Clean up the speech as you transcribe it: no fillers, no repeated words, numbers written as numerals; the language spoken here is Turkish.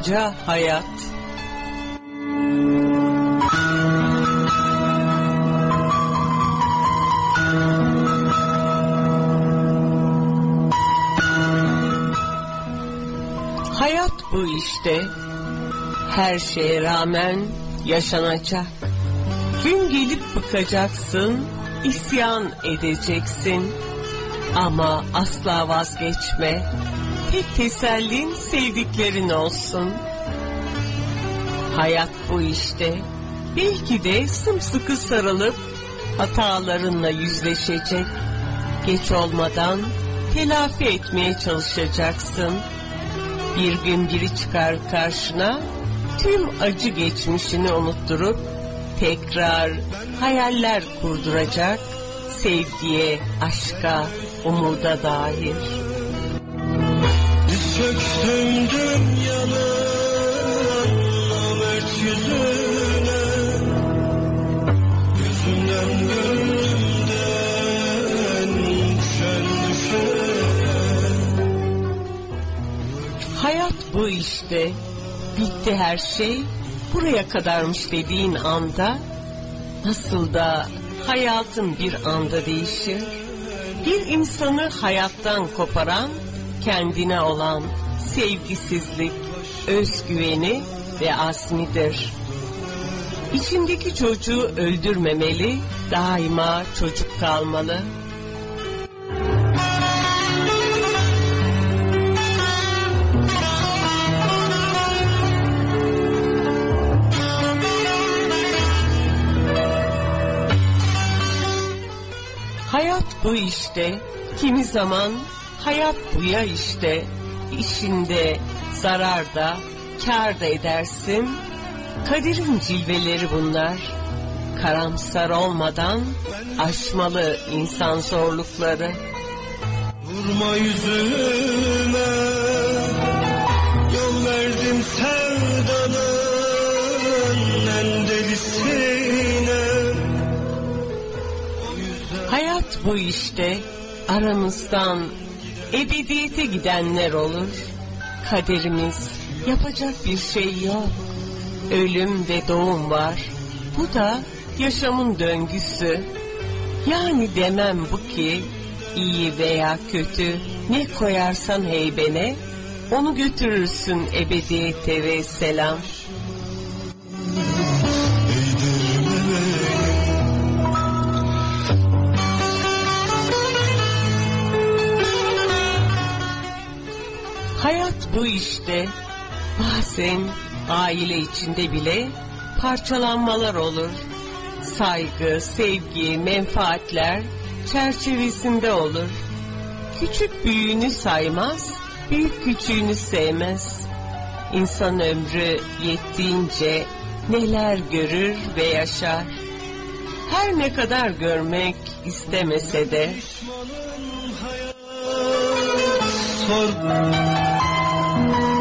Koskoca hayat. Hayat bu işte. Her şeye rağmen yaşanacak. Gün gelip bıkacaksın, isyan edeceksin. Ama asla vazgeçme. Tek tesellin sevdiklerin olsun. Hayat bu işte. Belki de sımsıkı sarılıp hatalarınla yüzleşecek. Geç olmadan telafi etmeye çalışacaksın. Bir gün biri çıkar karşına, tüm acı geçmişini unutturup tekrar hayaller kurduracak, sevgiye, aşka, umuda dair. Söktüm dünyanın namert yüzüne, yüzünden gönlümden düşen düşene. Hayat bu işte. Bitti her şey, buraya kadarmış dediğin anda, nasıl da hayatın bir anda değişir. Bir insanı hayattan koparan, kendine olan sevgisizlik, özgüveni ve azmidir. İçindeki çocuğu öldürmemeli, daima çocuk kalmalı. Hayat bu işte, kimi zaman hayat buya işte, işinde zarar da kâr da edersin. Kaderin cilveleri bunlar, karamsar olmadan aşmalı insan zorlukları. Vurma yüzüme, yol verdim sevdanın en delisine. Hayat bu işte, aramızdan ebediyete gidenler olur. Kaderimiz, yapacak bir şey yok. Ölüm ve doğum var. Bu da yaşamın döngüsü. Yani demem bu ki, iyi veya kötü ne koyarsan heybene, onu götürürsün ebediyete ve selam. Hayat bu işte. Bazen aile içinde bile parçalanmalar olur. Saygı, sevgi, menfaatler çerçevesinde olur. Küçük büyüğünü saymaz, büyük küçüğünü sevmez. İnsan ömrü yettiğince neler görür ve yaşar. Her ne kadar görmek istemese de. Sor.